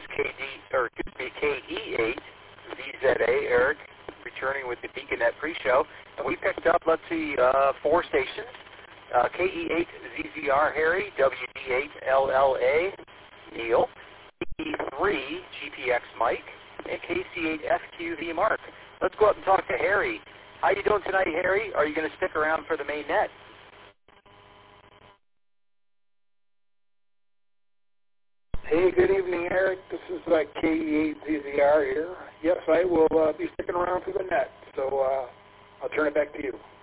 is KE8ZA, Eric, returning with the Beaconette pre-show. And we picked up, let's see, 4 stations. KE8ZZR, Harry, WD8LLA, Neil, KE3GPX, Mike, and KC8FQV, Mark. Let's go up and talk to Harry. How you doing tonight, Harry? Are you going to stick around for the main net? Hey, good evening, Eric. This is KE8ZZR here. Yes, I will be sticking around for the net, so I'll turn it back to you.